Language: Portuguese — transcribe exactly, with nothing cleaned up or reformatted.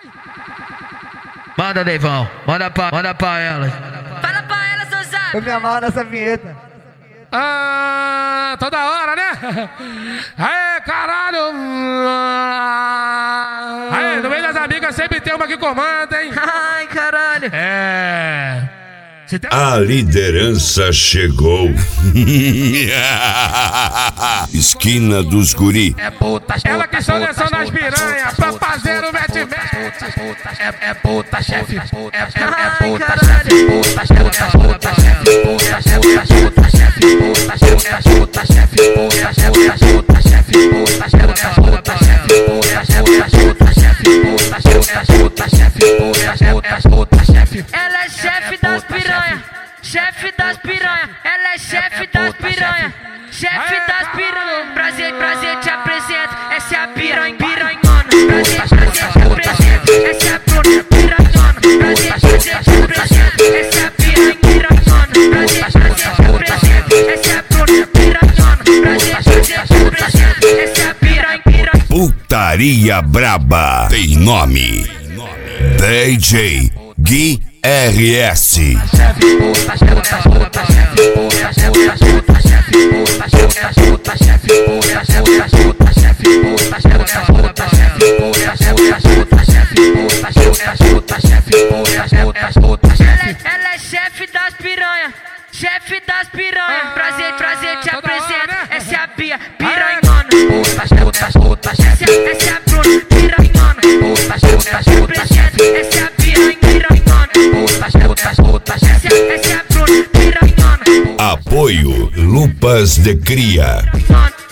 Manda, Neivão, manda pra, manda pra ela. Fala pra ela, seu Zap. Eu me amarro nessa vinheta. Ah, toda hora, né? Aê, caralho! Aê, no meio das amigas sempre tem uma que comanda, hein? Ai, caralho. É... Tem... A liderança chegou. Esquina dos guri. É puta, ela que seleção das piranhas pra fazer o mete-mete. É, é puta, chefe. É, é, é puta, Ai, chefe. Puta, chefe. É puta, chefe. Puta, chefe. É puta, chefe. Puta, chefe. É puta, chefe. Puta, chefe. É puta, chefe. Puta, chefe. É puta, chefe. Puta, chefe. É puta, chefe. Puta, chefe. É puta, chefe. Puta, chefe. É puta, chefe. Ela é chefe das piranha. Chefe das piranha. Ela é chefe das piranha. Chefe das piranha. Prazer, prazer, te apresento. Essa é a piranha, piranhona. Prazer, prazer, te apresento. Essa é a piranha, piranhona. Prazer, prazer, te apresento. Essa é a piranha, piranhona. Prazer, prazer, te apresento. Essa é a piranha, piranhona. Prazer, prazer, te apresento. Essa é a piranha, piranhona. Putaria braba. Tem nome. D J Gui R S. Ela é chefe das piranha. Chefe das piranha. Prazer, prazer, te apresento. Essa é a Bia, piranhona. Essa é a Bruna, piranhona. Essa é a piranha, piranhona. Essa é a Bruna, piranhona. Apoio Lupas de Cria.